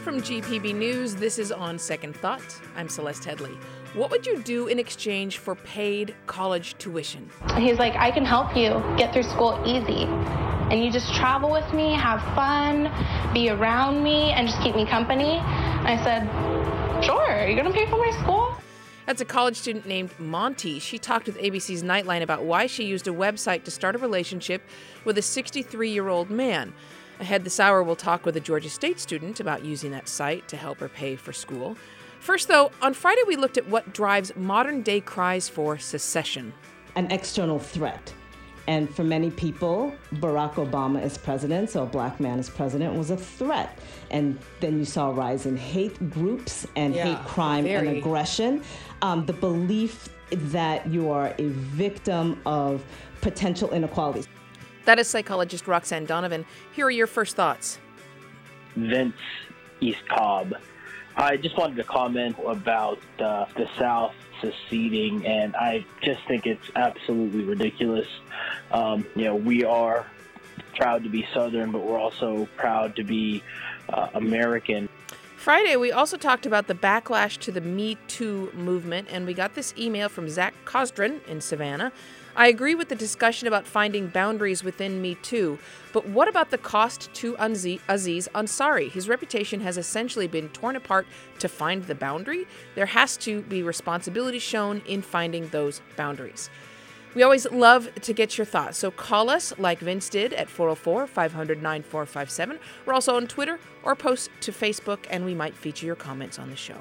From GPB News, this is On Second Thought. I'm Celeste Headley. What would you do in exchange for paid college tuition? He's like, I can help you get through school easy. And you just travel with me, have fun, be around me, and just keep me company. And I said, sure, you're going to pay for my school? That's a college student named Monty. She talked with ABC's Nightline about why she used a website to start a relationship with a 63-year-old man. Ahead this hour, we'll talk with a Georgia State student about using that site to help her pay for school. First, though, on Friday we looked at what drives modern-day cries for secession. An external threat. And for many people, Barack Obama as president, so a black man as president, was a threat. And then you saw a rise in hate groups and hate crime and aggression. The belief that you are a victim of potential inequalities. That is psychologist Roxanne Donovan. Here are your first thoughts. Vince East Cobb. I just wanted to comment about the South seceding, and I just think it's absolutely ridiculous. We are proud to be Southern, but we're also proud to be American. Friday, we also talked about the backlash to the Me Too movement, and we got this email from Zach Cosdren in Savannah. I agree with the discussion about finding boundaries within Me Too, but what about the cost to Aziz Ansari? His reputation has essentially been torn apart to find the boundary. There has to be responsibility shown in finding those boundaries. We always love to get your thoughts, so call us like Vince did at 404-500-9457. We're also on Twitter or post to Facebook, and we might feature your comments on the show.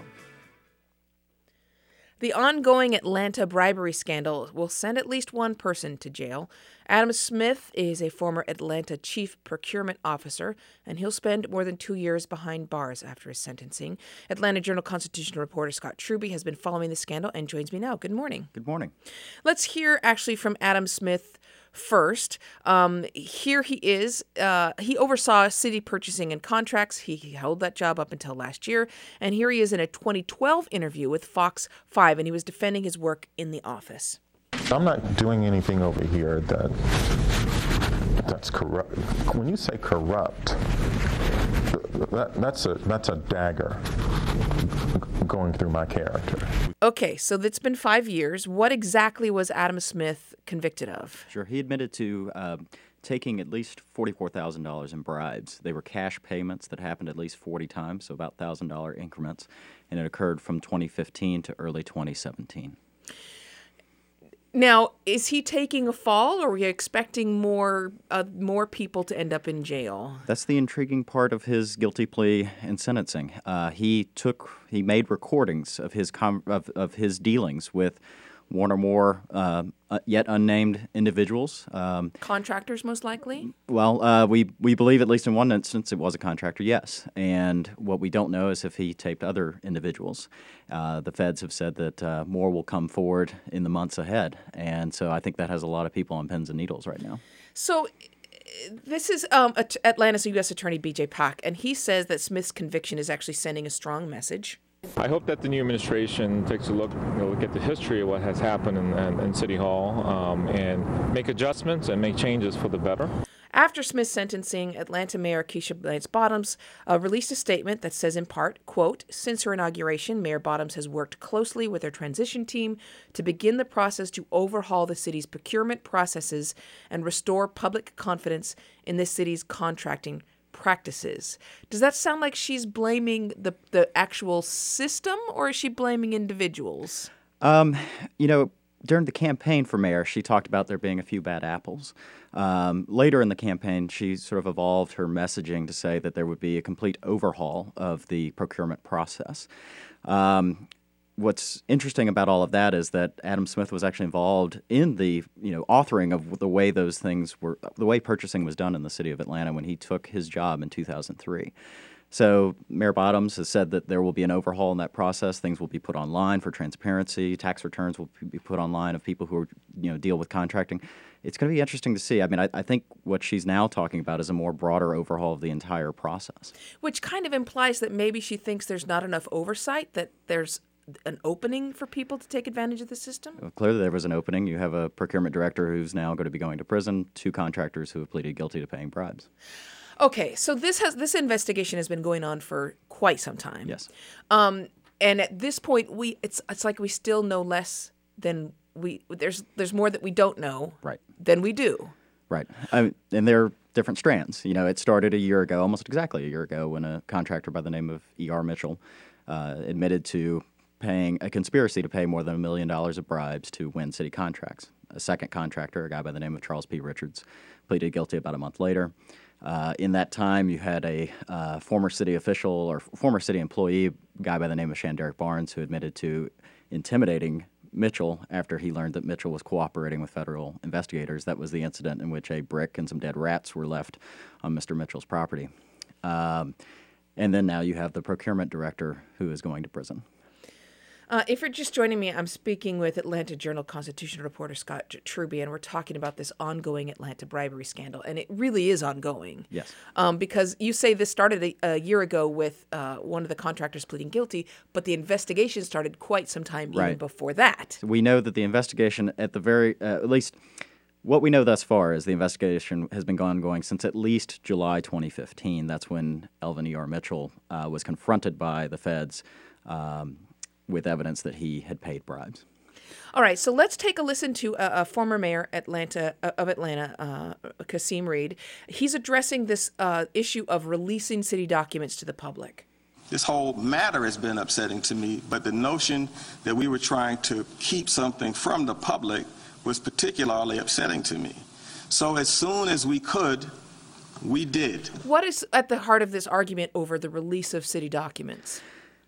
The ongoing Atlanta bribery scandal will send at least one person to jail. Adam Smith is a former Atlanta chief procurement officer, and he'll spend more than 2 years behind bars after his sentencing. Atlanta Journal-Constitution reporter Scott Truby has been following the scandal and joins me now. Good morning. Good morning. Let's hear actually from Adam Smith first. Here he is. He oversaw city purchasing and contracts. He held that job up until last year. And here he is in a 2012 interview with Fox 5, and he was defending his work in the office. I'm not doing anything over here that's corrupt. When you say corrupt, that's a dagger going through my character. Okay, so it's been 5 years. What exactly was Adam Smith convicted of? Sure, he admitted to taking at least $44,000 in bribes. They were cash payments that happened at least 40 times, so about $1,000 increments, and it occurred from 2015 to early 2017. Now, is he taking a fall, or are we expecting more people to end up in jail? That's the intriguing part of his guilty plea and sentencing. He made recordings of his dealings with one or more yet unnamed individuals. Contractors, most likely? Well, we believe, at least in one instance, it was a contractor, yes. And what we don't know is if he taped other individuals. The feds have said that more will come forward in the months ahead. And so I think that has a lot of people on pins and needles right now. So this is Atlanta's U.S. Attorney B.J. Pak, and he says that Smith's conviction is actually sending a strong message. I hope that the new administration takes a look at the history of what has happened in City Hall and make adjustments and make changes for the better. After Smith's sentencing, Atlanta Mayor Keisha Lance Bottoms released a statement that says in part, quote, since her inauguration, Mayor Bottoms has worked closely with her transition team to begin the process to overhaul the city's procurement processes and restore public confidence in the city's contracting practices. Does that sound like she's blaming the actual system, or is she blaming individuals? During the campaign for mayor, she talked about there being a few bad apples. Later in the campaign, she sort of evolved her messaging to say that there would be a complete overhaul of the procurement process. What's interesting about all of that is that Adam Smith was actually involved in the authoring of the way the way purchasing was done in the city of Atlanta when he took his job in 2003. So Mayor Bottoms has said that there will be an overhaul in that process. Things will be put online for transparency. Tax returns will be put online of people who deal with contracting. It's going to be interesting to see. I mean, I think what she's now talking about is a more broader overhaul of the entire process. Which kind of implies that maybe she thinks there's not enough oversight, that there's an opening for people to take advantage of the system? Well, clearly there was an opening. You have a procurement director who's now going to be going to prison, 2 contractors who have pleaded guilty to paying bribes. Okay, so this investigation has been going on for quite some time. Yes. And at this point, it's like we still know less than there's more that we don't know than we do. Right. And there are different strands. It started a year ago, almost exactly a year ago, when a contractor by the name of E.R. Mitchell admitted to paying a conspiracy to pay more than $1 million of bribes to win city contracts. A second contractor, a guy by the name of Charles P. Richards, pleaded guilty about a month later. In that time, you had a former city official or former city employee, guy by the name of Shanderick Barnes, who admitted to intimidating Mitchell after he learned that Mitchell was cooperating with federal investigators. That was the incident in which a brick and some dead rats were left on Mr. Mitchell's property. And then now you have the procurement director who is going to prison. If you're just joining me, I'm speaking with Atlanta Journal-Constitution reporter Scott Truby, and we're talking about this ongoing Atlanta bribery scandal, and it really is ongoing. Yes. Because you say this started a year ago with one of the contractors pleading guilty, but the investigation started quite some time even before that. We know that the investigation at least what we know thus far is the investigation has been ongoing since at least July 2015. That's when Elvin E.R. Mitchell was confronted by the feds with evidence that he had paid bribes. All right, so let's take a listen to a former mayor of Atlanta, Kasim Reed. He's addressing this issue of releasing city documents to the public. This whole matter has been upsetting to me, but the notion that we were trying to keep something from the public was particularly upsetting to me. So as soon as we could, we did. What is at the heart of this argument over the release of city documents?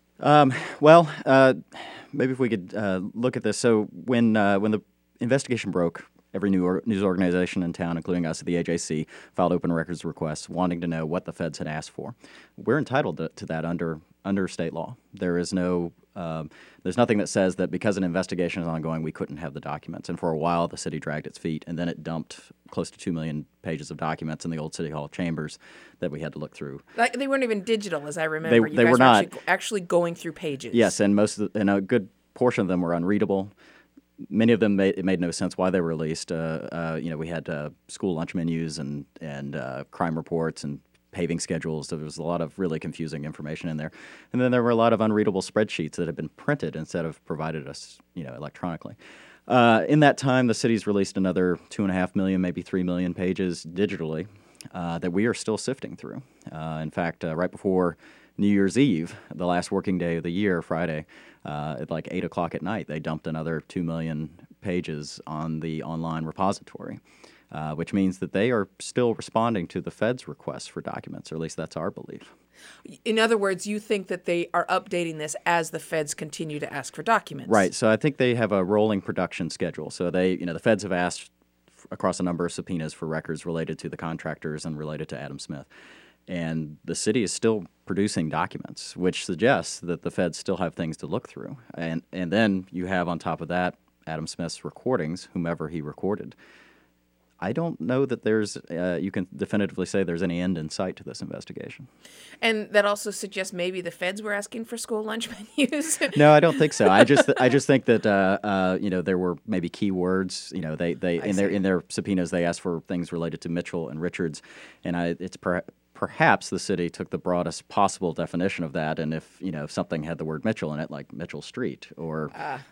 Maybe if we could look at this. So when the investigation broke, every news organization in town, including us at the AJC, filed open records requests wanting to know what the feds had asked for. We're entitled to that under state law. There is there's nothing that says that because an investigation is ongoing, we couldn't have the documents. And for a while, the city dragged its feet, and then it dumped close to 2 million pages of documents in the old City Hall chambers that we had to look through. They weren't even digital, as I remember. They were not actually going through pages. Yes, and a good portion of them were unreadable. Many of them it made no sense why they were released. We had school lunch menus and crime reports and paving schedules. There was a lot of really confusing information in there. And then there were a lot of unreadable spreadsheets that had been printed instead of provided us, electronically. In that time, the city's released another 2.5 million, maybe 3 million pages digitally that we are still sifting through. In fact, right before New Year's Eve, the last working day of the year, Friday, at like 8 o'clock at night, they dumped another 2 million pages on the online repository. Which means that they are still responding to the Fed's requests for documents, or at least that's our belief. In other words, you think that they are updating this as the Feds continue to ask for documents. Right. So I think they have a rolling production schedule. So the Feds have asked across a number of subpoenas for records related to the contractors and related to Adam Smith. And the city is still producing documents, which suggests that the Feds still have things to look through. And then you have on top of that Adam Smith's recordings, whomever he recorded. I don't know that you can definitively say there's any end in sight to this investigation. And that also suggests maybe the Feds were asking for school lunch menus. No, I don't think so. I just think that there were maybe key words. They in their subpoenas they asked for things related to Mitchell and Richards, and it's perhaps the city took the broadest possible definition of that. And if something had the word Mitchell in it, like Mitchell Street or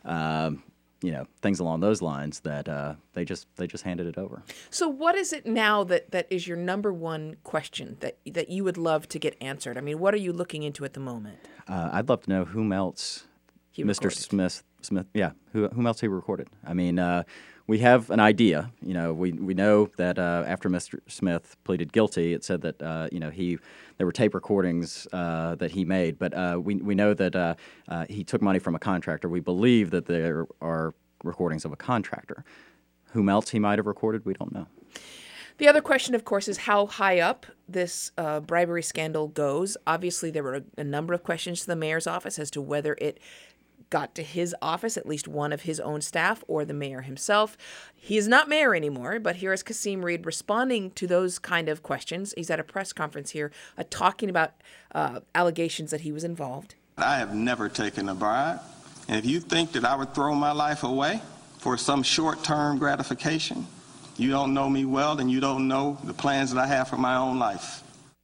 things along those lines, that they just handed it over. So what is it now that is your number one question that you would love to get answered? I mean, what are you looking into at the moment? I'd love to know whom else Mr. Smith, whom else he recorded. I mean, we have an idea. We know that after Mr. Smith pleaded guilty, it said that there were tape recordings that he made, but we know that he took money from a contractor. We believe that there are recordings of a contractor. Whom else he might have recorded, we don't know. The other question, of course, is how high up this bribery scandal goes. Obviously, there were a number of questions to the mayor's office as to whether it got to his office, at least one of his own staff, or the mayor himself. He is not mayor anymore, but here is Kasim Reed responding to those kind of questions. He's at a press conference here talking about allegations that he was involved. I have never taken a bribe, and if you think that I would throw my life away for some short-term gratification, you don't know me well, and you don't know the plans that I have for my own life.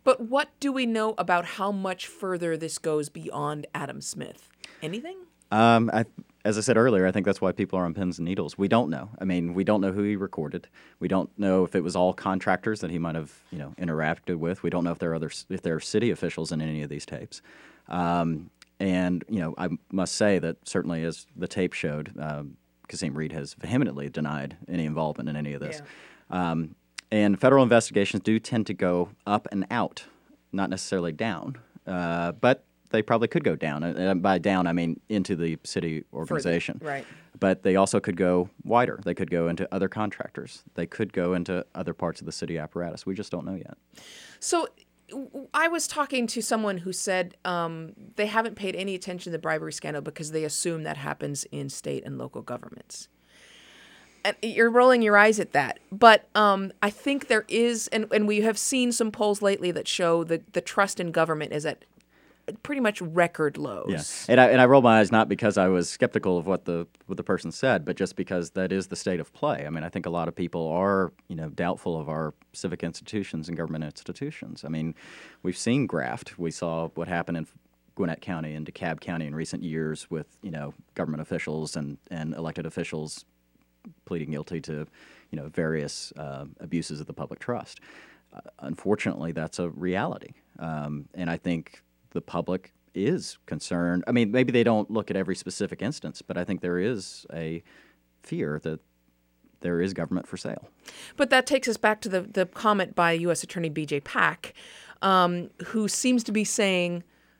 But what do we know about how much further this goes beyond Adam Smith? Anything? As I said earlier, I think that's why people are on pins and needles. We don't know. I mean, we don't know who he recorded. We don't know if it was all contractors that he might have, interacted with. We don't know if there are city officials in any of these tapes. And I must say that certainly, as the tape showed, Kasim Reed has vehemently denied any involvement in any of this. Yeah. And federal investigations do tend to go up and out, not necessarily down, but they probably could go down. And by down, I mean into the city organization. Further, right. But they also could go wider. They could go into other contractors. They could go into other parts of the city apparatus. We just don't know yet. So I was talking to someone who said they haven't paid any attention to the bribery scandal because they assume that happens in state and local governments. And you're rolling your eyes at that. But I think there is, and we have seen some polls lately that show the trust in government is at pretty much record lows. Yeah. And I rolled my eyes not because I was skeptical of what the person said, but just because that is the state of play. I mean, I think a lot of people are, doubtful of our civic institutions and government institutions. I mean, we've seen graft. We saw what happened in Gwinnett County and DeKalb County in recent years with, government officials and elected officials pleading guilty to, various abuses of the public trust. Unfortunately, that's a reality. And I think the public is concerned. I mean, maybe they don't look at every specific instance, but I think there is a fear that there is government for sale. But that takes us back to the comment by U.S. Attorney B.J. Pak, who seems to be saying,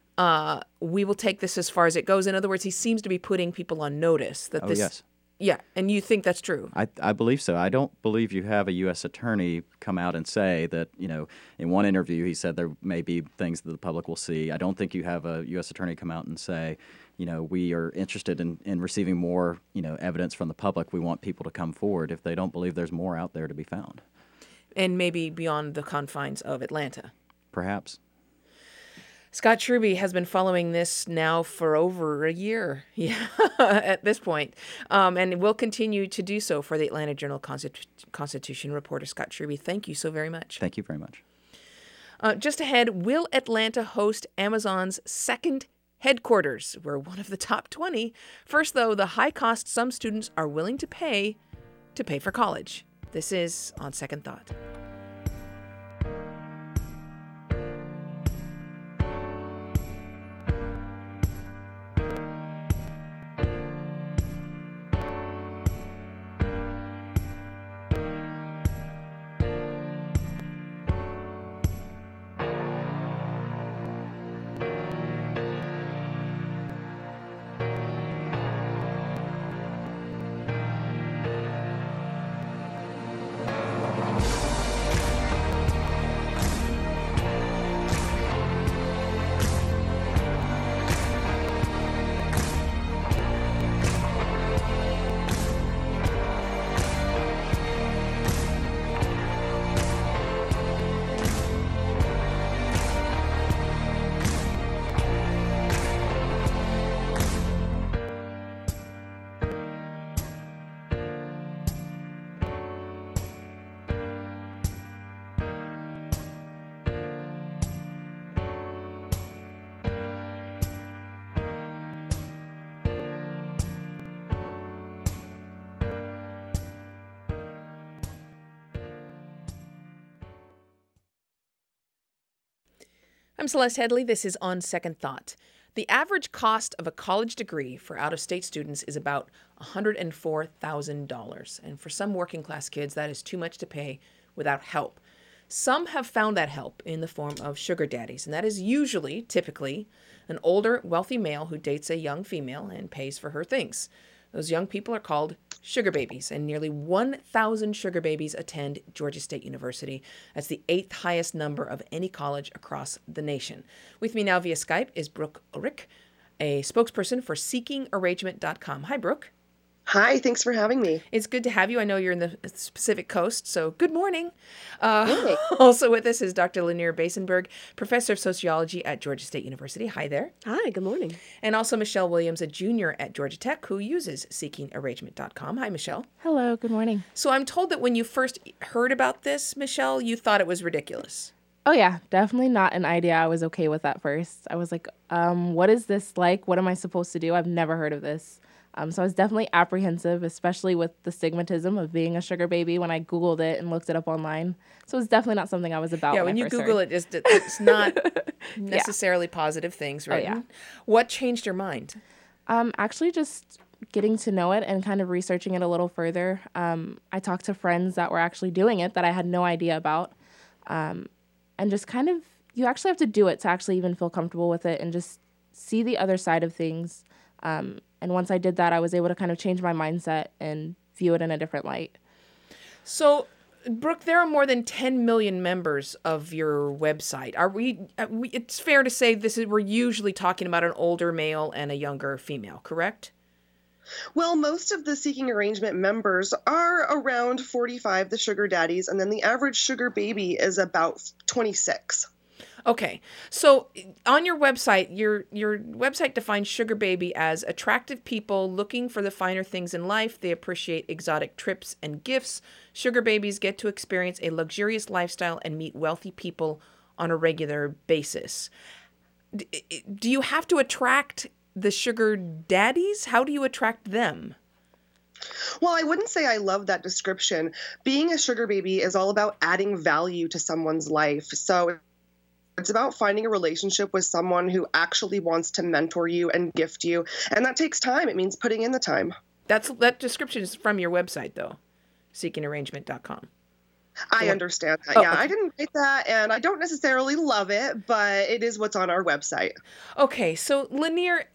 we will take this as far as it goes. In other words, he seems to be putting people on notice that this... Yes. Yeah, and you think that's true? I believe so. I don't believe you have a U.S. attorney come out and say that, in one interview he said there may be things that the public will see. I don't think you have a U.S. attorney come out and say, we are interested in receiving more, evidence from the public. We want people to come forward if they don't believe there's more out there to be found. And maybe beyond the confines of Atlanta. Perhaps. Scott Shrubbe has been following this now for over a year, at this point, and will continue to do so for the Atlanta Journal-Constitution reporter. Scott Shrubbe, thank you so very much. Thank you very much. Just ahead, will Atlanta host Amazon's second headquarters? We're one of the top 20. First, though, the high cost some students are willing to pay for college. This is On Second Thought. I'm Celeste Headley. This is On Second Thought. The average cost of a college degree for out-of-state students is about $104,000. And for some working-class kids, that is too much to pay without help. Some have found that help in the form of sugar daddies, and that is typically, an older, wealthy male who dates a young female and pays for her things. Those young people are called sugar babies, and nearly 1,000 sugar babies attend Georgia State University. That's the 8th highest number of any college across the nation. With me now via Skype is Brooke Ulrich, a spokesperson for SeekingArrangement.com. Hi, Brooke. Hi, thanks for having me. It's good to have you. I know you're in the Pacific Coast, so good morning. Also with us is Dr. Lanier Basenberg, professor of sociology at Georgia State University. Hi there. Hi, good morning. And also Michelle Williams, a junior at Georgia Tech, who uses SeekingArrangement.com. Hi, Michelle. Hello, good morning. So I'm told that when you first heard about this, Michelle, you thought it was ridiculous. Oh, yeah, definitely not an idea I was okay with at first. I was like, what is this like? What am I supposed to do? I've never heard of this. So I was definitely apprehensive, especially with the stigmatism of being a sugar baby when I Googled it and looked it up online. So it's definitely not something I was about. Yeah, when you Google it, it's not necessarily positive things written. Oh, yeah. What changed your mind? Actually, just getting to know it and kind of researching it a little further. I talked to friends that were actually doing it that I had no idea about. And just kind of, you actually have to do it to actually even feel comfortable with it and just see the other side of things. And once I did that, I was able to kind of change my mindset and view it in a different light. So, Brooke, there are more than 10 million members of your website. It's fair to say we're usually talking about an older male and a younger female, correct? Well, most of the Seeking Arrangement members are around 45, the sugar daddies, and then the average sugar baby is about 26. Okay, so on your website, your website defines sugar baby as attractive people looking for the finer things in life. They appreciate exotic trips and gifts. Sugar babies get to experience a luxurious lifestyle and meet wealthy people on a regular basis. Do you have to attract the sugar daddies? How do you attract them? Well, I wouldn't say I love that description. Being a sugar baby is all about adding value to someone's life. So it's about finding a relationship with someone who actually wants to mentor you and gift you. And that takes time. It means putting in the time. That description is from your website, though, seekingarrangement.com. I understand that. Yeah, okay. I didn't write that, and I don't necessarily love it, but it is what's on our website. Okay, so Lanier,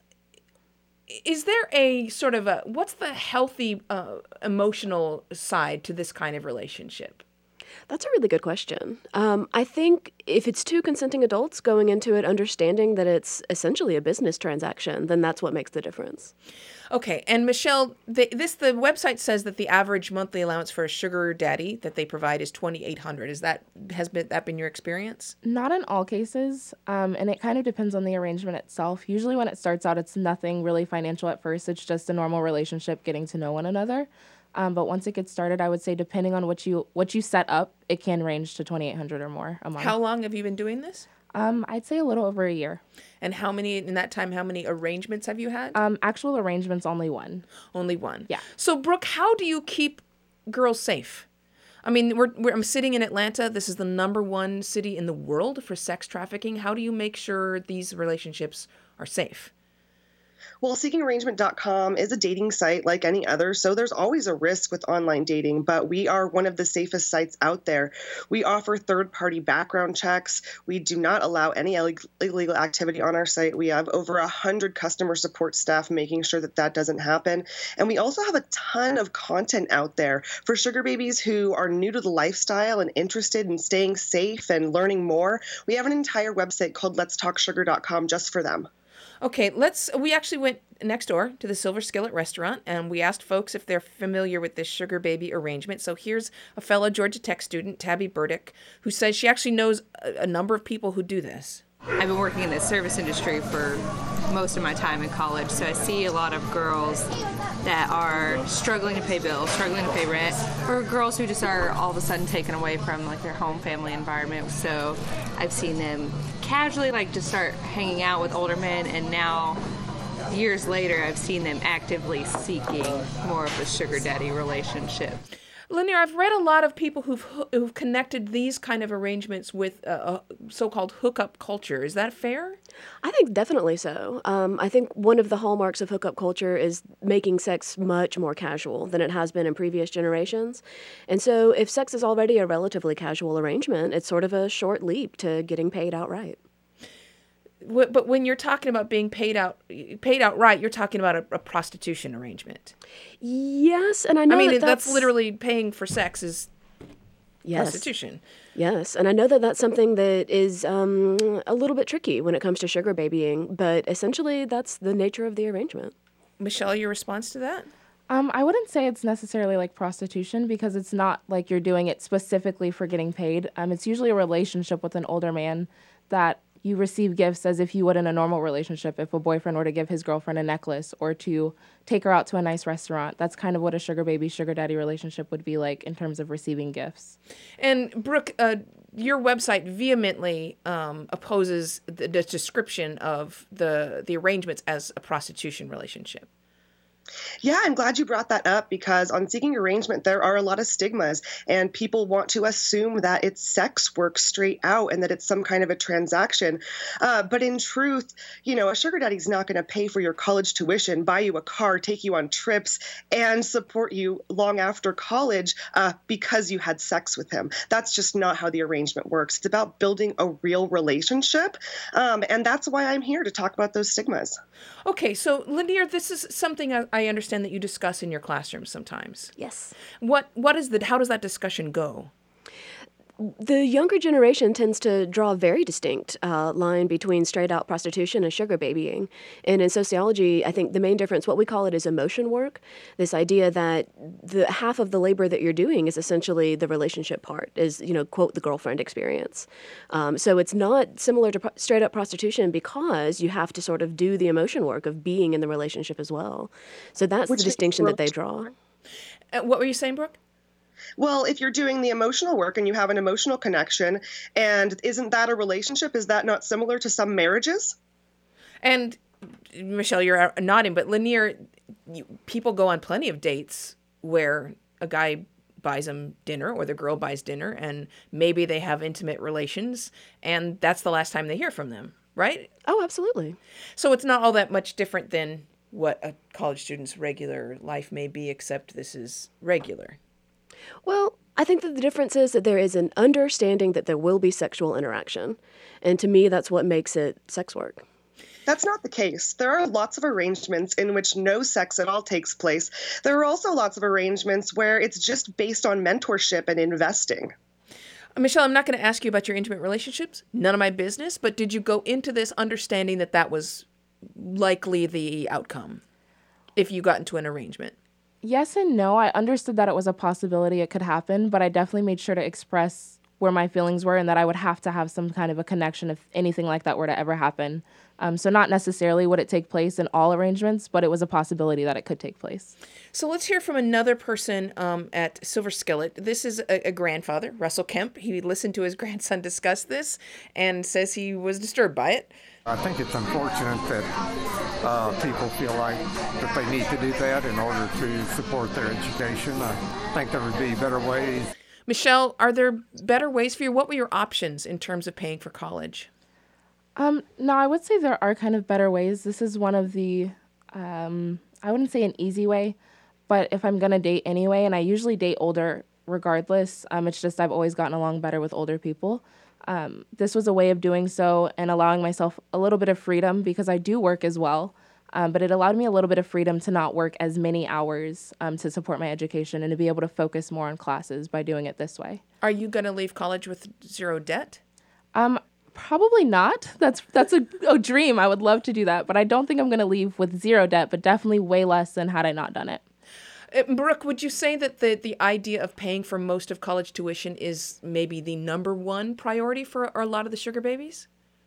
is there a sort of what's the healthy emotional side to this kind of relationship? That's a really good question. I think if it's two consenting adults going into it understanding that it's essentially a business transaction, then that's what makes the difference. Okay, and Michelle, the website says that the average monthly allowance for a sugar daddy that they provide is $2,800. Has that been your experience? Not in all cases, and it kind of depends on the arrangement itself. Usually when it starts out, it's nothing really financial at first. It's just a normal relationship, getting to know one another. But once it gets started, I would say depending on what you set up, it can range to $2,800 or more a month. How long have you been doing this? I'd say a little over a year. And how many arrangements have you had? Actual arrangements, only one. Only one. Yeah. So, Brooke, how do you keep girls safe? I mean, I'm sitting in Atlanta. This is the #1 city in the world for sex trafficking. How do you make sure these relationships are safe? Well, seekingarrangement.com is a dating site like any other, so there's always a risk with online dating, but we are one of the safest sites out there. We offer third-party background checks. We do not allow any illegal activity on our site. We have over 100 customer support staff making sure that doesn't happen. And we also have a ton of content out there for sugar babies who are new to the lifestyle and interested in staying safe and learning more. We have an entire website called letstalksugar.com just for them. Okay, we actually went next door to the Silver Skillet restaurant, and we asked folks if they're familiar with this sugar baby arrangement. So here's a fellow Georgia Tech student, Tabby Burdick, who says she actually knows a number of people who do this. I've been working in the service industry for most of my time in college, so I see a lot of girls that are struggling to pay bills, struggling to pay rent, or girls who just are all of a sudden taken away from their home family environment. So I've seen them casually just start hanging out with older men, and now years later I've seen them actively seeking more of a sugar daddy relationship. Lanier, I've read a lot of people who've connected these kind of arrangements with so-called hookup culture. Is that fair? I think definitely so. I think one of the hallmarks of hookup culture is making sex much more casual than it has been in previous generations. And so if sex is already a relatively casual arrangement, it's sort of a short leap to getting paid outright. But when you're talking about being paid outright, you're talking about a prostitution arrangement. Yes, and I know that's literally paying for sex is prostitution. Yes, and I know that's something that is a little bit tricky when it comes to sugar babying, but essentially that's the nature of the arrangement. Michelle, your response to that? I wouldn't say it's necessarily like prostitution because it's not like you're doing it specifically for getting paid. It's usually a relationship with an older man that you receive gifts as if you would in a normal relationship if a boyfriend were to give his girlfriend a necklace or to take her out to a nice restaurant. That's kind of what a sugar baby, sugar daddy relationship would be like in terms of receiving gifts. And Brooke, your website vehemently opposes the description of the arrangements as a prostitution relationship. Yeah, I'm glad you brought that up because on Seeking Arrangement, there are a lot of stigmas and people want to assume that it's sex work straight out and that it's some kind of a transaction. But in truth, a sugar daddy's not going to pay for your college tuition, buy you a car, take you on trips, and support you long after college because you had sex with him. That's just not how the arrangement works. It's about building a real relationship. And that's why I'm here to talk about those stigmas. Okay, so Lanier, this is something I understand that you discuss in your classroom sometimes. Yes. How does that discussion go? The younger generation tends to draw a very distinct line between straight-out prostitution and sugar babying. And in sociology, I think the main difference, what we call it, is emotion work. This idea that the half of the labor that you're doing is essentially the relationship part, is, quote, the girlfriend experience. So it's not similar to straight-up prostitution because you have to sort of do the emotion work of being in the relationship as well. So that's the distinction that they draw. What were you saying, Brooke? Well, if you're doing the emotional work and you have an emotional connection, and isn't that a relationship? Is that not similar to some marriages? And Michelle, you're nodding, but Lanier, people go on plenty of dates where a guy buys them dinner or the girl buys dinner and maybe they have intimate relations and that's the last time they hear from them, right? Oh, absolutely. So it's not all that much different than what a college student's regular life may be, except this is regular. Well, I think that the difference is that there is an understanding that there will be sexual interaction. And to me, that's what makes it sex work. That's not the case. There are lots of arrangements in which no sex at all takes place. There are also lots of arrangements where it's just based on mentorship and investing. Michelle, I'm not going to ask you about your intimate relationships. None of my business. But did you go into this understanding that that was likely the outcome if you got into an arrangement? Yes and no. I understood that it was a possibility it could happen, but I definitely made sure to express where my feelings were and that I would have to have some kind of a connection if anything like that were to ever happen. So not necessarily would it take place in all arrangements, but it was a possibility that it could take place. So let's hear from another person at Silver Skillet. This is a grandfather, Russell Kemp. He listened to his grandson discuss this and says he was disturbed by it. I think it's unfortunate that people feel like that they need to do that in order to support their education. I think there would be better ways. Michelle, are there better ways for you? What were your options in terms of paying for college? No, I would say there are kind of better ways. This is one of the, I wouldn't say an easy way, but if I'm going to date anyway, and I usually date older regardless, it's just I've always gotten along better with older people. This was a way of doing so and allowing myself a little bit of freedom because I do work as well. But it allowed me a little bit of freedom to not work as many hours to support my education and to be able to focus more on classes by doing it this way. Are you going to leave college with zero debt? Probably not. That's a dream. I would love to do that, but I don't think I'm going to leave with zero debt, but definitely way less than had I not done it. Brooke, would you say that the idea of paying for most of college tuition is maybe the number one priority for a lot of the sugar babies?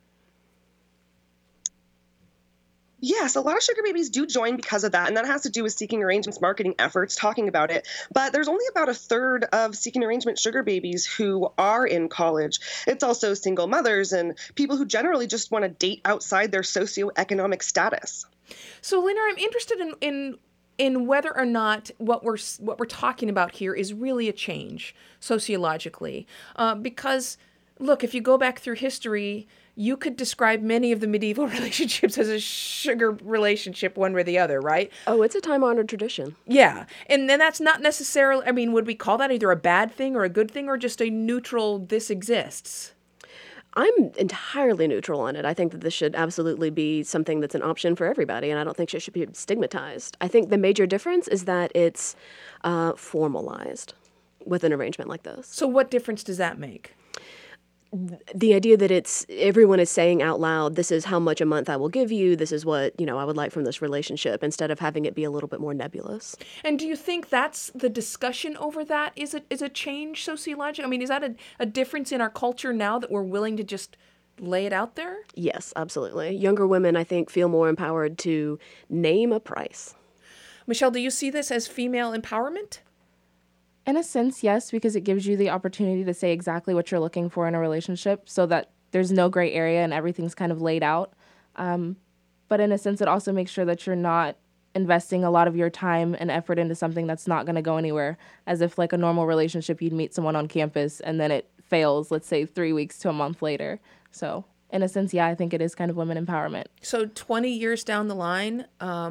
Yes, a lot of sugar babies do join because of that, and that has to do with Seeking Arrangement's marketing efforts talking about it. But there's only about a third of Seeking Arrangement sugar babies who are in college. It's also single mothers and people who generally just want to date outside their socioeconomic status. So, Lena, I'm interested in whether or not what we're talking about here is really a change sociologically, because look, if you go back through history, you could describe many of the medieval relationships as a sugar relationship, one way or the other, right? Oh, it's a time-honored tradition. Yeah. And then that's not necessarily, I mean, would we call that either a bad thing or a good thing or just a neutral, this exists? I'm entirely neutral on it. I think that this should absolutely be something that's an option for everybody, and I don't think it should be stigmatized. I think the major difference is that it's formalized with an arrangement like this. So what difference does that make? The idea that everyone is saying out loud, this is how much a month I will give you, this is what, I would like from this relationship, instead of having it be a little bit more nebulous. And do you think that's the discussion over that is a change sociologically? I mean, is that a difference in our culture now that we're willing to just lay it out there? Yes, absolutely. Younger women, I think, feel more empowered to name a price. Michelle, do you see this as female empowerment? In a sense, yes, because it gives you the opportunity to say exactly what you're looking for in a relationship so that there's no gray area and everything's kind of laid out. But in a sense, it also makes sure that you're not investing a lot of your time and effort into something that's not going to go anywhere, as if like a normal relationship, you'd meet someone on campus and then it fails, let's say 3 weeks to a month later. So in a sense, yeah, I think it is kind of women empowerment. So 20 years down the line,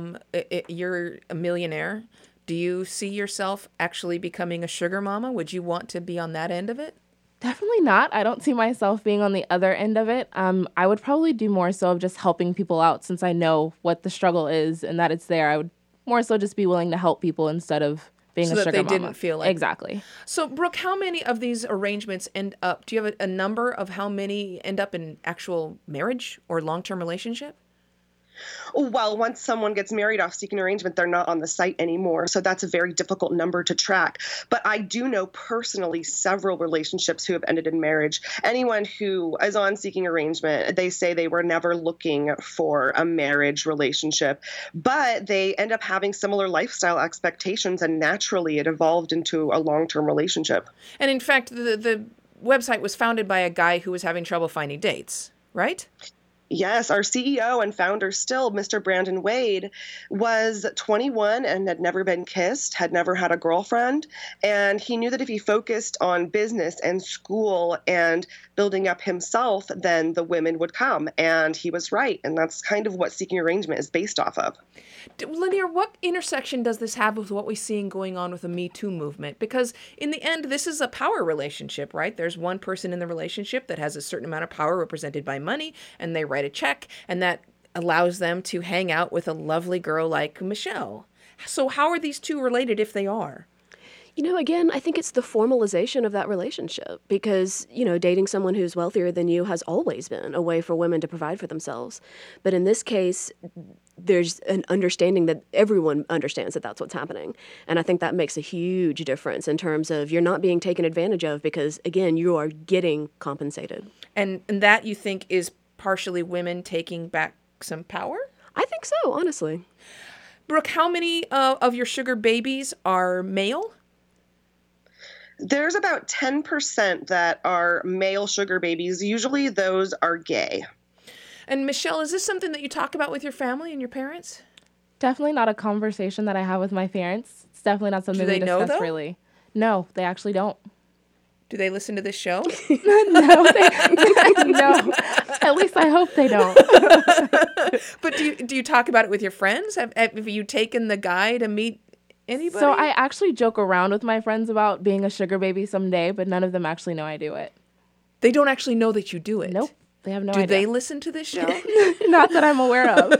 you're a millionaire. Do you see yourself actually becoming a sugar mama? Would you want to be on that end of it? Definitely not. I don't see myself being on the other end of it. I would probably do more so of just helping people out, since I know what the struggle is and that it's there. I would more so just be willing to help people instead of being so a sugar that they mama. didn't feel like Exactly. So, Brooke, how many of these arrangements end up? Do you have a number of how many end up in actual marriage or long-term relationship? Well, once someone gets married off Seeking Arrangement, they're not on the site anymore. So that's a very difficult number to track. But I do know personally several relationships who have ended in marriage. Anyone who is on Seeking Arrangement, they say they were never looking for a marriage relationship, but they end up having similar lifestyle expectations, and naturally it evolved into a long-term relationship. And in fact, the website was founded by a guy who was having trouble finding dates, right? Yes, our CEO and founder still, Mr. Brandon Wade, was 21 and had never been kissed, had never had a girlfriend. And he knew that if he focused on business and school and building up himself, then the women would come. And he was right. And that's kind of what Seeking Arrangement is based off of. Lanier, what intersection does this have with what we're seeing going on with the Me Too movement? Because in the end, this is a power relationship, right? There's one person in the relationship that has a certain amount of power represented by money, and they write a check, and that allows them to hang out with a lovely girl like Michelle. So how are these two related if they are? You know, again, I think it's the formalization of that relationship because, you know, dating someone who's wealthier than you has always been a way for women to provide for themselves. But in this case, there's an understanding that everyone understands that that's what's happening. And I think that makes a huge difference in terms of you're not being taken advantage of because, again, you are getting compensated. And that you think is partially women taking back some power? I think so, honestly. Brooke, how many of your sugar babies are male? There's about 10% that are male sugar babies. Usually those are gay. And Michelle, is this something that you talk about with your family and your parents? Definitely not a conversation that I have with my parents. It's definitely not something we discuss really. No, they actually don't. Do they listen to this show? No. No. At least I hope they don't. But do you talk about it with your friends? Have you taken the guy to meet anybody? So I actually joke around with my friends about being a sugar baby someday, but none of them actually know I do it. They don't actually know that you do it? Nope. They have no idea. Do they listen to this show? Not that I'm aware of.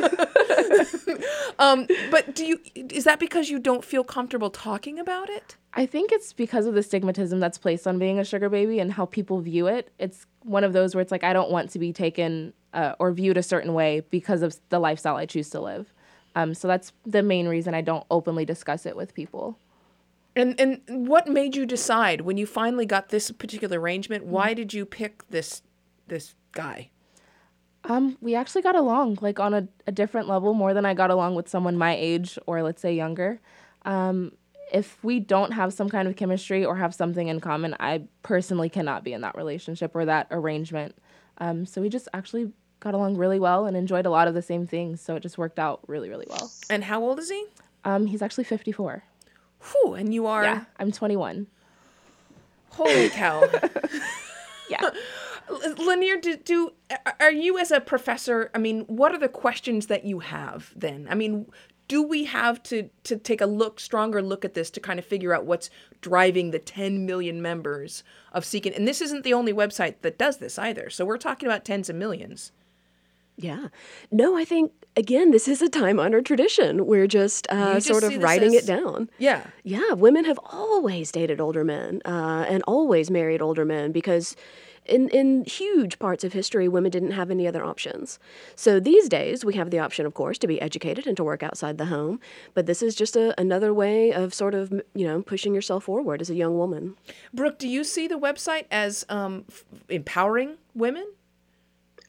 But is that because you don't feel comfortable talking about it? I think it's because of the stigmatism that's placed on being a sugar baby and how people view it. It's one of those where it's like, I don't want to be taken or viewed a certain way because of the lifestyle I choose to live. So that's the main reason I don't openly discuss it with people. And what made you decide when you finally got this particular arrangement? Why did you pick this guy? We actually got along like on a different level more than I got along with someone my age or let's say younger. If we don't have some kind of chemistry or have something in common, I personally cannot be in that relationship or that arrangement. So we just actually got along really well and enjoyed a lot of the same things. So it just worked out really, really well. And how old is he? He's actually 54. Whew, and you are? Yeah, I'm 21. Holy cow. Yeah. Lanier, are you as a professor, I mean, what are the questions that you have then? I mean, do we have to take a stronger look at this to kind of figure out what's driving the 10 million members of Seeking? And this isn't the only website that does this either. So we're talking about tens of millions. Yeah. No, I think, again, this is a time-honored tradition. We're just sort of writing it down. Yeah. Yeah. Women have always dated older men and always married older men because in huge parts of history, women didn't have any other options. So these days, we have the option, of course, to be educated and to work outside the home. But this is just another way of sort of, pushing yourself forward as a young woman. Brooke, do you see the website as empowering women?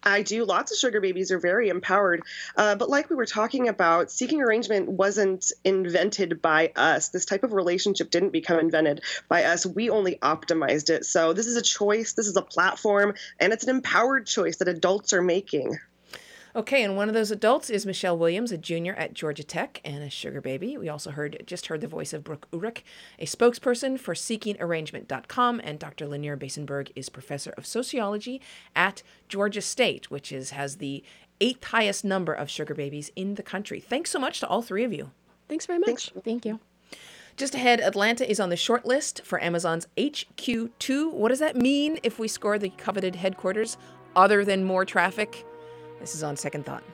I do. Lots of sugar babies are very empowered. But like we were talking about, seeking arrangement wasn't invented by us. This type of relationship didn't become invented by us. We only optimized it. So this is a choice. This is a platform. And it's an empowered choice that adults are making. Okay, and one of those adults is Michelle Williams, a junior at Georgia Tech and a sugar baby. We also just heard the voice of Brooke Urich, a spokesperson for SeekingArrangement.com, and Dr. Lanier Basenberg is professor of sociology at Georgia State, which has the 8th highest number of sugar babies in the country. Thanks so much to all three of you. Thanks very much. Thank you. Just ahead, Atlanta is on the short list for Amazon's HQ2. What does that mean if we score the coveted headquarters other than more traffic? This is On Second Thought.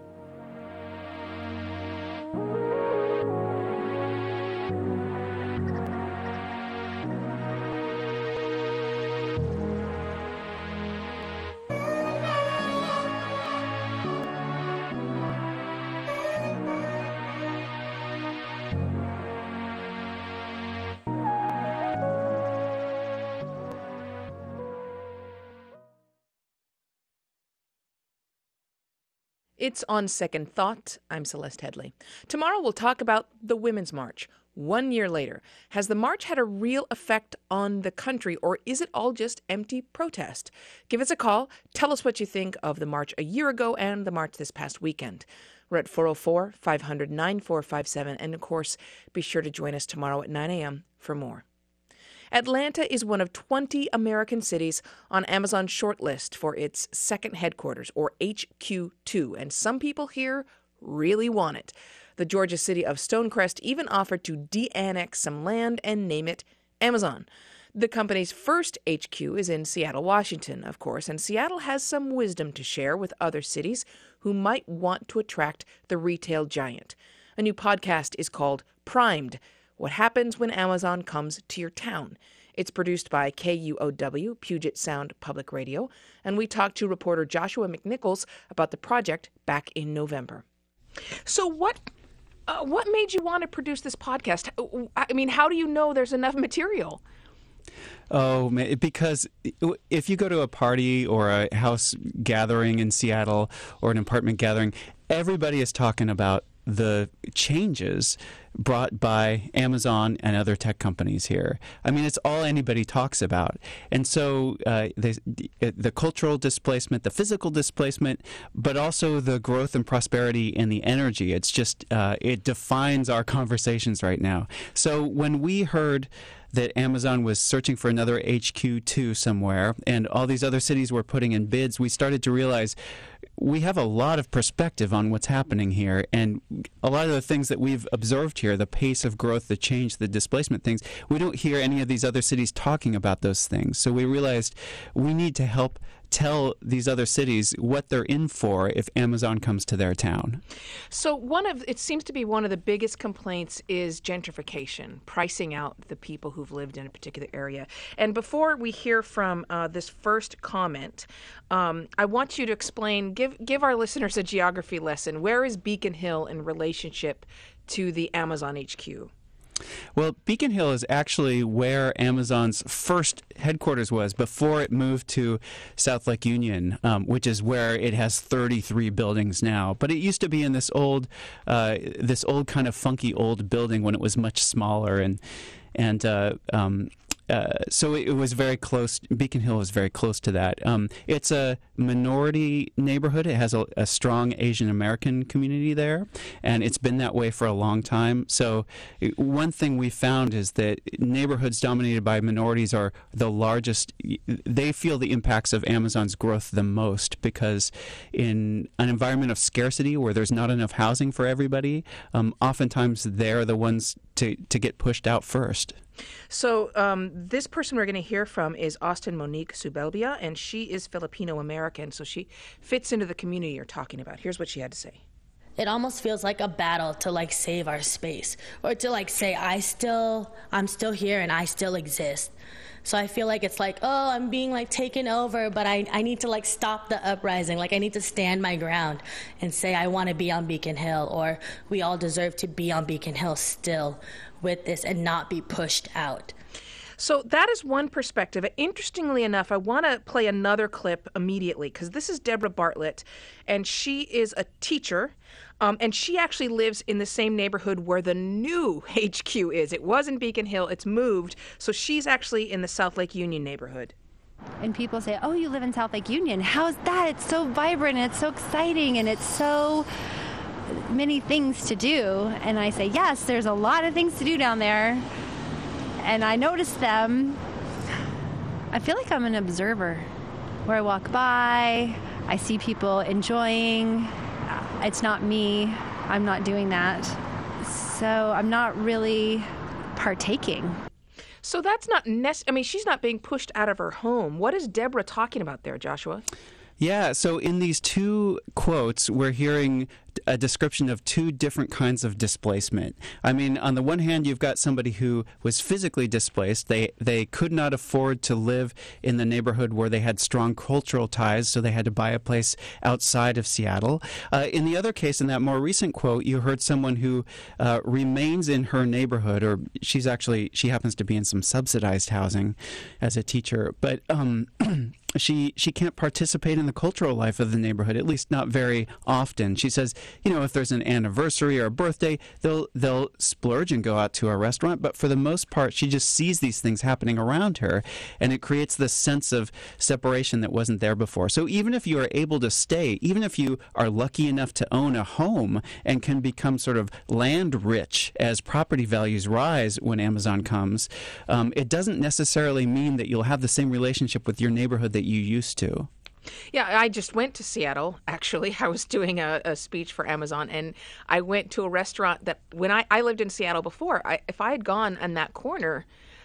It's On Second Thought. I'm Celeste Headley. Tomorrow we'll talk about the Women's March. 1 year later, has the march had a real effect on the country, or is it all just empty protest? Give us a call. Tell us what you think of the march a year ago and the march this past weekend. We're at 404-500-9457. And, of course, be sure to join us tomorrow at 9 a.m. for more. Atlanta is one of 20 American cities on Amazon's shortlist for its second headquarters, or HQ2, and some people here really want it. The Georgia city of Stonecrest even offered to de-annex some land and name it Amazon. The company's first HQ is in Seattle, Washington, of course, and Seattle has some wisdom to share with other cities who might want to attract the retail giant. A new podcast is called Primed: What Happens When Amazon Comes to Your Town. It's produced by KUOW, Puget Sound Public Radio, and we talked to reporter Joshua McNichols about the project back in November. So what made you want to produce this podcast? I mean, how do you know there's enough material? Oh, man, because if you go to a party or a house gathering in Seattle or an apartment gathering, everybody is talking about the changes brought by Amazon and other tech companies here. I mean, it's all anybody talks about. And so the cultural displacement, the physical displacement, but also the growth and prosperity and the energy, it's just, it defines our conversations right now. So when we heard that Amazon was searching for another HQ2 somewhere, and all these other cities were putting in bids, we started to realize we have a lot of perspective on what's happening here, and a lot of the things that we've observed here, the pace of growth, the change, the displacement things, we don't hear any of these other cities talking about those things. So we realized we need to help tell these other cities what they're in for if Amazon comes to their town. So it seems to be one of the biggest complaints is gentrification, pricing out the people who've lived in a particular area. And before we hear from this first comment, I want you to explain, give our listeners a geography lesson. Where is Beacon Hill in relationship to the Amazon HQ? Well, Beacon Hill is actually where Amazon's first headquarters was before it moved to South Lake Union, which is where it has 33 buildings now. But it used to be in this old kind of funky old building when it was much smaller, so it was very close. Beacon Hill was very close to that. It's a minority neighborhood. It has a strong Asian American community there, and it's been that way for a long time. So one thing we found is that neighborhoods dominated by minorities are the largest. They feel the impacts of Amazon's growth the most, because in an environment of scarcity where there's not enough housing for everybody, oftentimes they're the ones to get pushed out first. So this person we're going to hear from is Austin Monique Subelbia, and she is Filipino-American, so she fits into the community you're talking about. Here's what she had to say. It almost feels like a battle to save our space, or to say I'm still here and I still exist. So I feel like it's I'm being taken over, but I need to stop the uprising. I need to stand my ground and say I want to be on Beacon Hill, or we all deserve to be on Beacon Hill still with this and not be pushed out. So that is one perspective. Interestingly enough, I want to play another clip immediately because this is Deborah Bartlett, and she is a teacher, and she actually lives in the same neighborhood where the new HQ is. It was in Beacon Hill. It's moved. So she's actually in the South Lake Union neighborhood. And people say, oh, you live in South Lake Union. How's that? It's so vibrant, and it's so exciting, and it's so many things to do. And I say, yes, there's a lot of things to do down there. And I notice them. I feel like I'm an observer. Where I walk by, I see people enjoying. It's not me. I'm not doing that. So I'm not really partaking. So that's not I mean, she's not being pushed out of her home. What is Deborah talking about there, Joshua? Yeah, so in these two quotes, we're hearing a description of two different kinds of displacement. I mean, on the one hand, you've got somebody who was physically displaced. They could not afford to live in the neighborhood where they had strong cultural ties, so they had to buy a place outside of Seattle. In the other case, in that more recent quote, you heard someone who remains in her neighborhood, or she happens to be in some subsidized housing as a teacher, but she can't participate in the cultural life of the neighborhood, at least not very often. She says, if there's an anniversary or a birthday, they'll splurge and go out to a restaurant, but for the most part, she just sees these things happening around her, and it creates this sense of separation that wasn't there before. So even if you are able to stay, even if you are lucky enough to own a home and can become sort of land rich as property values rise when Amazon comes, it doesn't necessarily mean that you'll have the same relationship with your neighborhood that you used to. Yeah, I just went to Seattle, actually. I was doing a speech for Amazon, and I went to a restaurant that when I lived in Seattle before, if I had gone on that corner,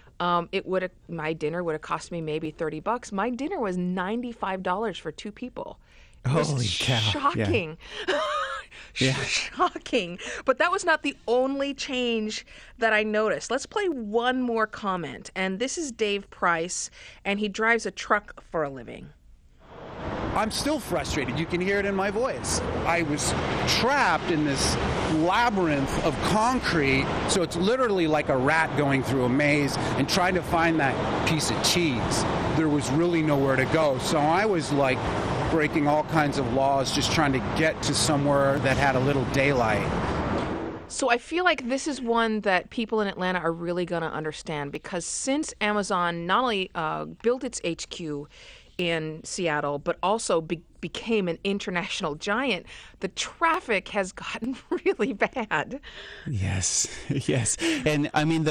my dinner would have cost me maybe $30. My dinner was $95 for two people. Holy cow. Shocking. Yeah. Shocking. But that was not the only change that I noticed. Let's play one more comment. And this is Dave Price, and he drives a truck for a living. I'm still frustrated. You can hear it in my voice. I was trapped in this labyrinth of concrete, so it's literally like a rat going through a maze and trying to find that piece of cheese. There was really nowhere to go, so I was like breaking all kinds of laws, just trying to get to somewhere that had a little daylight. So I feel like this is one that people in Atlanta are really going to understand, because since Amazon not only built its HQ in Seattle, but also became an international giant, the traffic has gotten really bad. Yes. And I mean,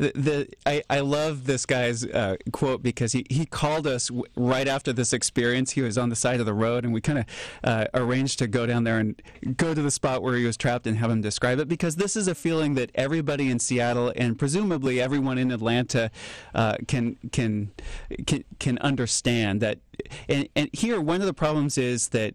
I love this guy's quote, because he called us right after this experience. He was on the side of the road, and we kind of arranged to go down there and go to the spot where he was trapped and have him describe it, because this is a feeling that everybody in Seattle and presumably everyone in Atlanta can understand. That and here, one of the problems is that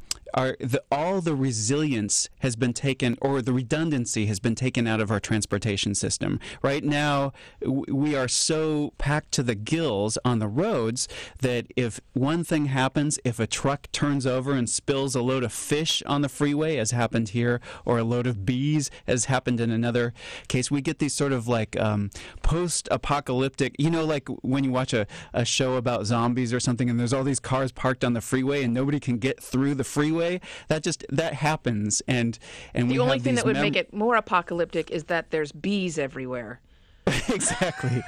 all the resilience has been taken, or the redundancy has been taken out of our transportation system. Right now, we are so packed to the gills on the roads that if one thing happens, if a truck turns over and spills a load of fish on the freeway, as happened here, or a load of bees, as happened in another case, we get these sort of like post-apocalyptic, like when you watch a show about zombies or something, and there's all these cars parked on the freeway and nobody can get through the freeway. That happens, and the only thing that would make it more apocalyptic is that there's bees everywhere. Exactly.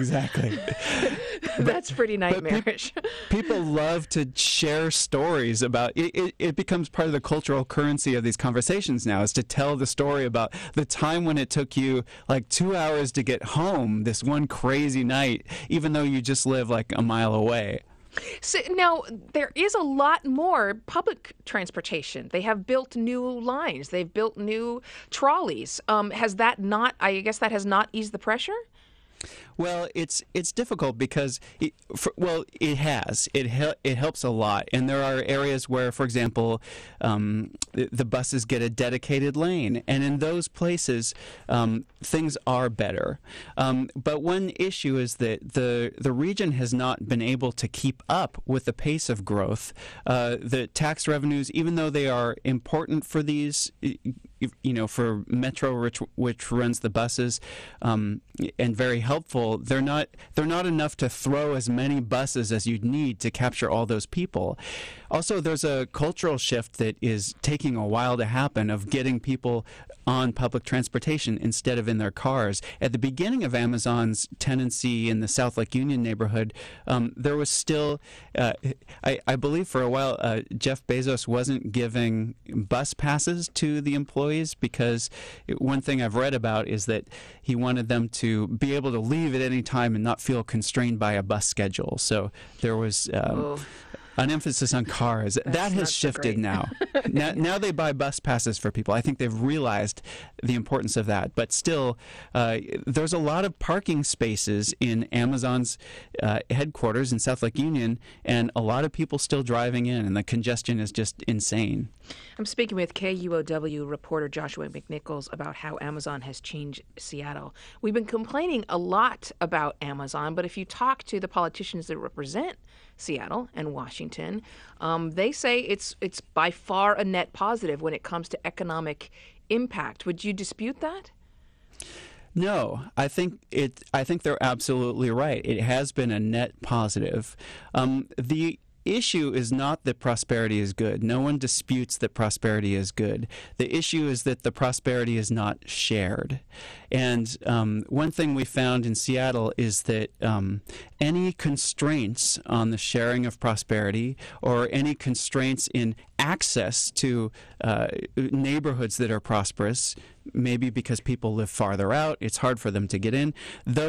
That's pretty nightmarish. People love to share stories about it. It becomes part of the cultural currency of these conversations now, is to tell the story about the time when it took you like 2 hours to get home this one crazy night, even though you just live like a mile away. So now, there is a lot more public transportation. They have built new lines. They've built new trolleys. Has that not, I guess that has not eased the pressure? Well, it's difficult because it has. It helps a lot, and there are areas where, for example, the buses get a dedicated lane, and in those places, things are better. But one issue is that the region has not been able to keep up with the pace of growth. The tax revenues, even though they are important for these, for Metro, which runs the buses, and very helpful, they're not enough to throw as many buses as you'd need to capture all those people. Also, there's a cultural shift that is taking a while to happen of getting people on public transportation instead of in their cars. At the beginning of Amazon's tenancy in the South Lake Union neighborhood, there was still, I believe for a while, Jeff Bezos wasn't giving bus passes to the employees because one thing I've read about is that he wanted them to be able to leave at any time and not feel constrained by a bus schedule. So there was an emphasis on cars. That has shifted now. Now they buy bus passes for people. I think they've realized the importance of that. But still, there's a lot of parking spaces in Amazon's headquarters in South Lake Union, and a lot of people still driving in, and the congestion is just insane. I'm speaking with KUOW reporter Joshua McNichols about how Amazon has changed Seattle. We've been complaining a lot about Amazon, but if you talk to the politicians that represent Seattle and Washington, they say it's by far a net positive when it comes to economic impact. Would you dispute that? No, I think they're absolutely right. It has been a net positive. The issue is not that prosperity is good. No one disputes that prosperity is good. The issue is that the prosperity is not shared. And one thing we found in Seattle is that any constraints on the sharing of prosperity or any constraints in access to neighborhoods that are prosperous, maybe because people live farther out, it's hard for them to get in,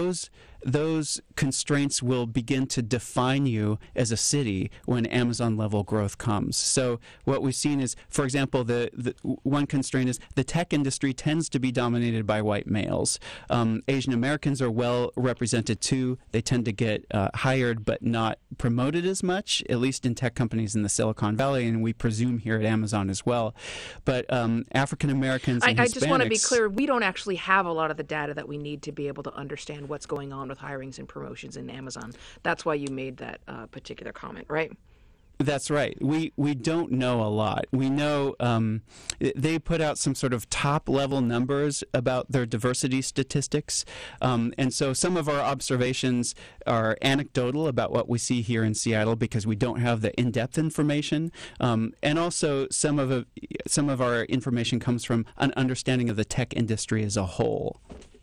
those constraints will begin to define you as a city when Amazon-level growth comes. So what we've seen is, for example, the one constraint is the tech industry tends to be dominated by white males. Asian Americans are well represented too. They tend to get hired but not promoted as much, at least in tech companies in the Silicon Valley, and we presume here at Amazon as well. But African Americans and Hispanics... I just want to be clear, we don't actually have a lot of the data that we need to be able to understand what's going on with hirings and promotions in Amazon. That's why you made that particular comment, right? That's right. We don't know a lot. We know they put out some sort of top-level numbers about their diversity statistics. And so some of our observations are anecdotal about what we see here in Seattle because we don't have the in-depth information. And also some of our information comes from an understanding of the tech industry as a whole.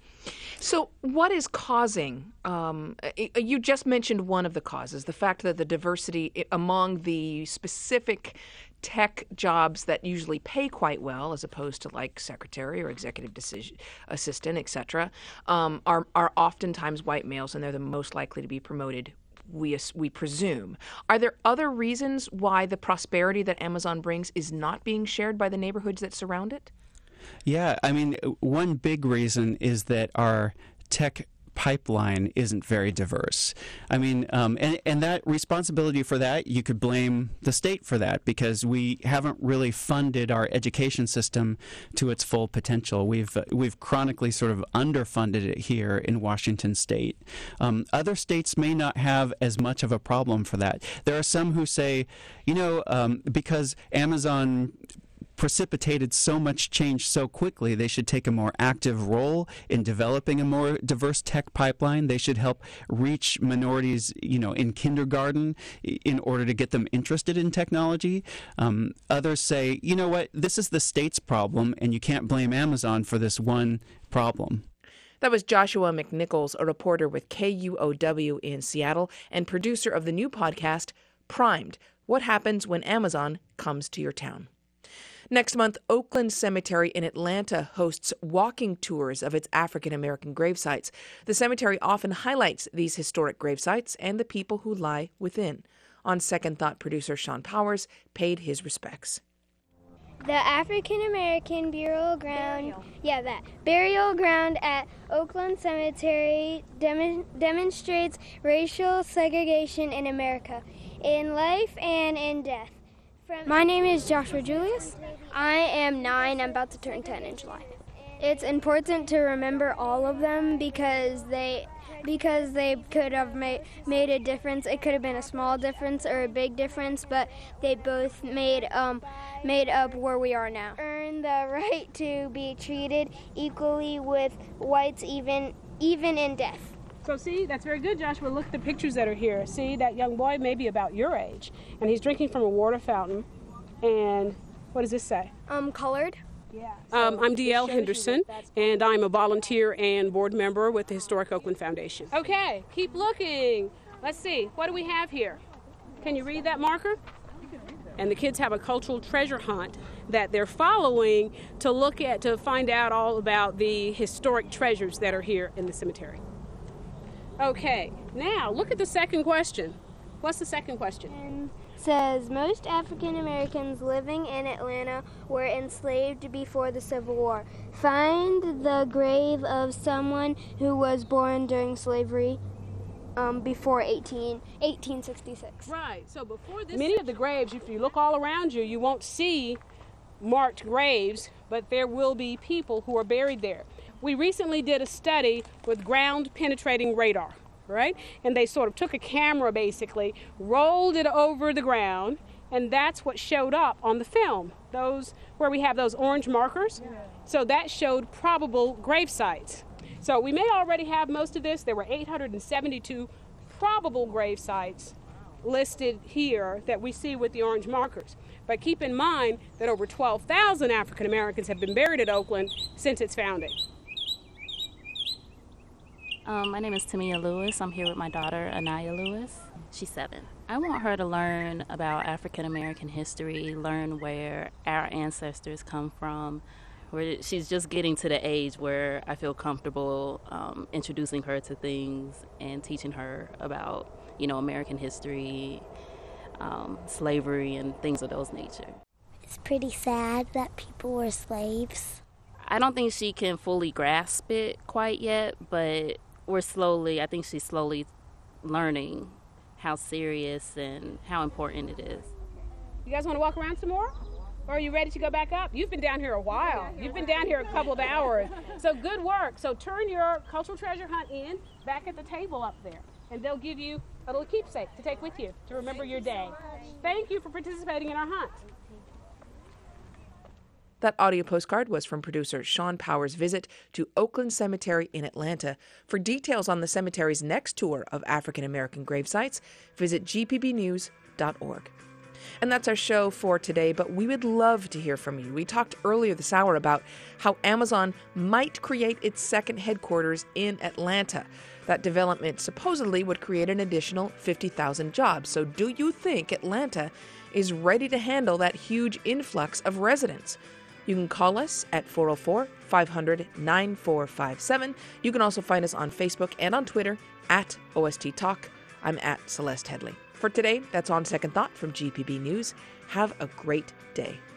So what is causing, you just mentioned one of the causes, the fact that the diversity among the specific tech jobs that usually pay quite well, as opposed to like secretary or executive assistant, et cetera, are oftentimes white males, and they're the most likely to be promoted, we presume. Are there other reasons why the prosperity that Amazon brings is not being shared by the neighborhoods that surround it? Yeah, I mean, one big reason is that our tech pipeline isn't very diverse. I mean, and that responsibility for that, you could blame the state for that because we haven't really funded our education system to its full potential. We've chronically sort of underfunded it here in Washington State. Other states may not have as much of a problem for that. There are some who say, because Amazon precipitated so much change so quickly, they should take a more active role in developing a more diverse tech pipeline. They should help reach minorities, in kindergarten in order to get them interested in technology. Others say, you know what, this is the state's problem, and you can't blame Amazon for this one problem. That was Joshua McNichols, a reporter with KUOW in Seattle and producer of the new podcast, Primed: What Happens When Amazon Comes to Your Town. Next month, Oakland Cemetery in Atlanta hosts walking tours of its African-American gravesites. The cemetery often highlights these historic gravesites and the people who lie within. On Second Thought, producer Sean Powers paid his respects. The African-American burial ground at Oakland Cemetery demonstrates racial segregation in America, in life and in death. My name is Joshua Julius. I am 9. I'm about to turn 10 in July. It's important to remember all of them because they could have made a difference. It could have been a small difference or a big difference, but they both made up where we are now. Earn the right to be treated equally with whites, even in death. So see, that's very good, Joshua. Look at the pictures that are here. See, that young boy may be about your age, and he's drinking from a water fountain. And what does this say? Colored. Yeah. I'm D.L. Henderson, and I'm a volunteer and board member with the Historic Oakland Foundation. Okay, keep looking. Let's see, what do we have here? Can you read that marker? And the kids have a cultural treasure hunt that they're following to find out all about the historic treasures that are here in the cemetery. Okay, now look at the second question. What's the second question? Says most African Americans living in Atlanta were enslaved before the Civil War. Find the grave of someone who was born during slavery before 1866. Right, so before this... Many of the graves, if you look all around you, you won't see marked graves, but there will be people who are buried there. We recently did a study with ground-penetrating radar, right? And they sort of took a camera, basically, rolled it over the ground, and that's what showed up on the film, those where we have those orange markers. So that showed probable grave sites. So we may already have most of this. There were 872 probable grave sites listed here that we see with the orange markers. But keep in mind that over 12,000 African Americans have been buried at Oakland since its founding. My name is Tamia Lewis. I'm here with my daughter, Anaya Lewis. She's 7. I want her to learn about African American history, learn where our ancestors come from. She's just getting to the age where I feel comfortable introducing her to things and teaching her about, American history, slavery, and things of those nature. It's pretty sad that people were slaves. I don't think she can fully grasp it quite yet, but I think she's slowly learning how serious and how important it is. You guys want to walk around some more? Or are you ready to go back up? You've been down here a while. You've been down here a couple of hours. So good work. So turn your cultural treasure hunt in back at the table up there. And they'll give you a little keepsake to take with you to remember your day. Thank you for participating in our hunt. That audio postcard was from producer Sean Powers' visit to Oakland Cemetery in Atlanta. For details on the cemetery's next tour of African American gravesites, visit gpbnews.org. And that's our show for today, but we would love to hear from you. We talked earlier this hour about how Amazon might create its second headquarters in Atlanta. That development supposedly would create an additional 50,000 jobs. So do you think Atlanta is ready to handle that huge influx of residents? You can call us at 404-500-9457. You can also find us on Facebook and on Twitter at OST Talk. I'm at Celeste Headley. For today, that's On Second Thought from GPB News. Have a great day.